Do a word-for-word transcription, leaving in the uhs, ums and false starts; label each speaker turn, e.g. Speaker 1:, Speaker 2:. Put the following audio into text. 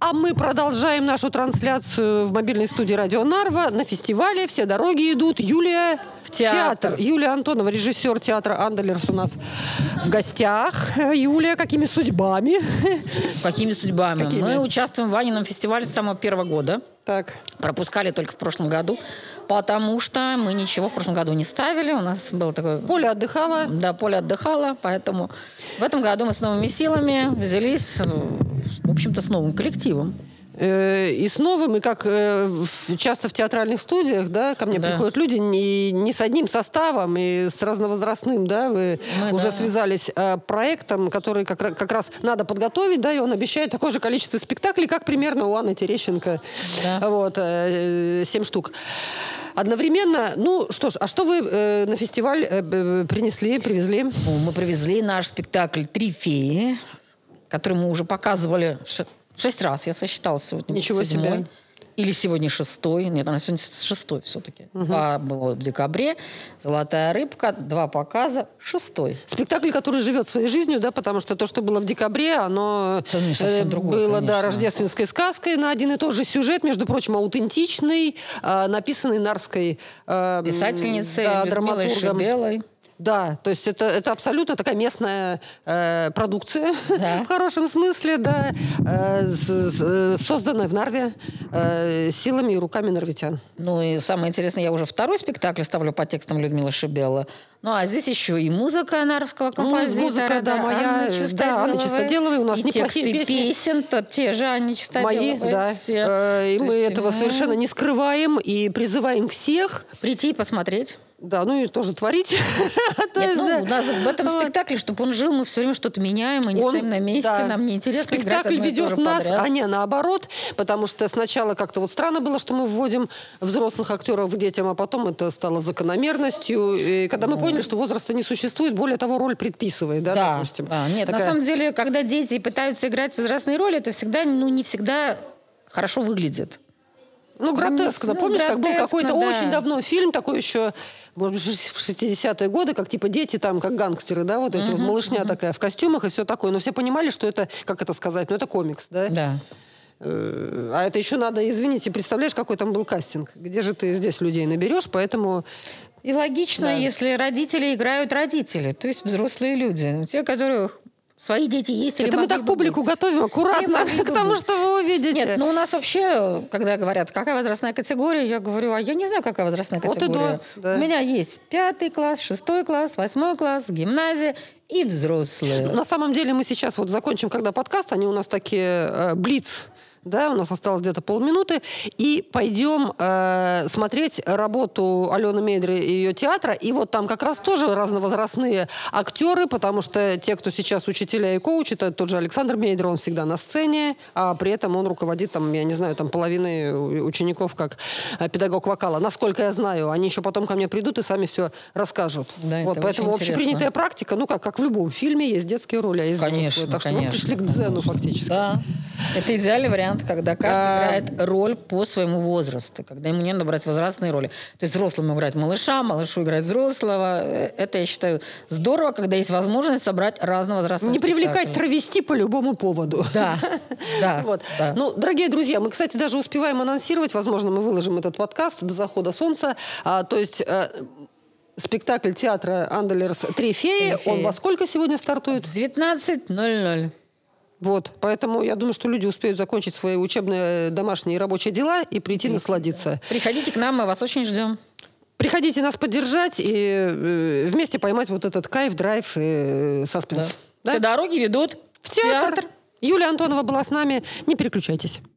Speaker 1: А мы продолжаем нашу трансляцию в мобильной студии «Радио Нарва» на фестивале «Все дороги идут». Юлия
Speaker 2: в театр.
Speaker 1: театр. Юлия Антонова, режиссер театра «Андерлерс» у нас в гостях. Юлия, какими судьбами?
Speaker 2: Какими судьбами?
Speaker 1: Какими?
Speaker 2: Мы участвуем в Ванином фестивале с самого первого года.
Speaker 1: Так.
Speaker 2: Пропускали только в прошлом году, потому что мы ничего в прошлом году не ставили. У нас было такое...
Speaker 1: Поле отдыхало.
Speaker 2: Да, поле отдыхало, поэтому в этом году мы с новыми силами взялись, в общем-то, с новым коллективом.
Speaker 1: И с новым, и как часто в театральных студиях, да, ко мне
Speaker 2: да.
Speaker 1: приходят люди не, не с одним составом и с разновозрастным, да, вы
Speaker 2: Мы,
Speaker 1: уже
Speaker 2: да.
Speaker 1: связались э, проектом, который как, как раз надо подготовить, да, и он обещает такое же количество спектаклей, как примерно у Анны Терещенко,
Speaker 2: да.
Speaker 1: вот, э, семь штук. Одновременно, ну что ж, а что вы э, на фестиваль э, принесли, привезли?
Speaker 2: Ну, мы привезли наш спектакль «Три феи», который мы уже показывали... Шесть раз, я сосчитала сегодня.
Speaker 1: Ничего
Speaker 2: седьмой.
Speaker 1: себе.
Speaker 2: Или сегодня шестой. Нет, она сегодня шестой все-таки.
Speaker 1: Угу.
Speaker 2: Два было в декабре. «Золотая рыбка», два показа, шестой.
Speaker 1: Спектакль, который живет своей жизнью, да, потому что то, что было в декабре, оно
Speaker 2: э, другое,
Speaker 1: было,
Speaker 2: конечно.
Speaker 1: да, рождественской сказкой на один и тот же сюжет, между прочим, аутентичный, э, написанный нарской э,
Speaker 2: писательницей
Speaker 1: да,
Speaker 2: Людмилой Шибелой.
Speaker 1: Да, то есть это, это абсолютно такая местная э, продукция,
Speaker 2: да.
Speaker 1: в хорошем смысле, да, э, с, с, созданная в Нарве э, силами и руками нарвитян.
Speaker 2: Ну и самое интересное, я уже второй спектакль ставлю по текстам Людмилы Шибелы. Ну а здесь еще и музыка нарвского композитора.
Speaker 1: Музыка, да, моя,
Speaker 2: Анны
Speaker 1: да, Анны Чистоделовой. У нас
Speaker 2: и
Speaker 1: неплохие
Speaker 2: тексты
Speaker 1: песни.
Speaker 2: песен, то те же Анны Чистоделовой.
Speaker 1: Мои, да.
Speaker 2: Все.
Speaker 1: Э, и
Speaker 2: то
Speaker 1: мы
Speaker 2: есть,
Speaker 1: этого
Speaker 2: мы...
Speaker 1: совершенно не скрываем и призываем всех
Speaker 2: прийти и посмотреть.
Speaker 1: Да, ну и тоже творить.
Speaker 2: Нет, ну, у нас в этом спектакле, чтобы он жил, мы все время что-то меняем, мы не он, стоим на месте, да. нам неинтересно играть
Speaker 1: спектакль
Speaker 2: одно и
Speaker 1: ведет
Speaker 2: то же
Speaker 1: нас,
Speaker 2: подряд.
Speaker 1: а не наоборот, потому что сначала как-то вот странно было, что мы вводим взрослых актеров к детям, а потом это стало закономерностью. И когда мы поняли, что возраста не существует, более того, роль предписывает, да,
Speaker 2: да,
Speaker 1: допустим.
Speaker 2: Да. Нет,
Speaker 1: Такая...
Speaker 2: на самом деле, когда дети пытаются играть возрастные роли, это всегда, ну, не всегда хорошо выглядит.
Speaker 1: Ну, гротескно.
Speaker 2: Ну,
Speaker 1: Помнишь,
Speaker 2: гротескно,
Speaker 1: как был какой-то
Speaker 2: да.
Speaker 1: очень давно фильм, такой еще, может быть, в шестидесятые годы, как типа дети там, как гангстеры, да, вот эти uh-huh, вот малышня uh-huh. такая в костюмах и все такое. Но все понимали, что это, как это сказать, ну, это комикс, да?
Speaker 2: Да.
Speaker 1: А это еще надо, извините, представляешь, какой там был кастинг? Где же ты здесь людей наберешь, поэтому...
Speaker 2: И логично, да. если родители играют родители, то есть взрослые люди. Те, которых... Свои дети есть или
Speaker 1: это мы так публику быть. Готовим аккуратно к тому, быть. Что вы увидите.
Speaker 2: Нет, ну у нас вообще, когда говорят, какая возрастная категория, я говорю, а я не знаю, какая возрастная категория.
Speaker 1: Вот и да.
Speaker 2: У меня есть пятый класс, шестой класс, восьмой класс, гимназия и взрослые.
Speaker 1: На самом деле мы сейчас вот закончим, когда подкаст, они у нас такие э, блиц. Да, у нас осталось где-то полминуты. И пойдем э, смотреть работу Алены Мейдры и ее театра. И вот там как раз тоже разновозрастные актеры, потому что те, кто сейчас учителя и коучи, это тот же Александр Мейдр, он всегда на сцене, а при этом он руководит, там, я не знаю, там половиной учеников как педагог вокала. Насколько я знаю, они еще потом ко мне придут и сами все расскажут.
Speaker 2: Да,
Speaker 1: вот, поэтому общепринятая практика, ну как, как в любом фильме, есть детские роли, а есть
Speaker 2: конечно,
Speaker 1: взрослые. Так что
Speaker 2: конечно,
Speaker 1: мы пришли к дзену фактически.
Speaker 2: Да. Это идеальный вариант, когда каждый а... играет роль по своему возрасту, когда ему не надо брать возрастные роли. То есть взрослому играть малыша, малышу играть взрослого. Это, я считаю, здорово, когда есть возможность собрать разновозрастные
Speaker 1: Не
Speaker 2: спектакли.
Speaker 1: привлекать травести по любому поводу.
Speaker 2: Да, да,
Speaker 1: вот.
Speaker 2: да.
Speaker 1: Ну, дорогие друзья, мы, кстати, даже успеваем анонсировать, возможно, мы выложим этот подкаст до захода солнца. А, то есть... А, спектакль театра «Андерлерс. Три феи». Три феи. Он во сколько сегодня стартует?
Speaker 2: В девятнадцать ноль ноль.
Speaker 1: Вот, поэтому я думаю, что люди успеют закончить свои учебные, домашние и рабочие дела и прийти Прийти. насладиться.
Speaker 2: Приходите к нам, мы вас очень ждем.
Speaker 1: Приходите нас поддержать и э, вместе поймать вот этот кайф, драйв и э, саспенс.
Speaker 2: Да. Да? Все дороги ведут
Speaker 1: в театр.
Speaker 2: театр.
Speaker 1: Юлия Антонова была с нами. Не переключайтесь.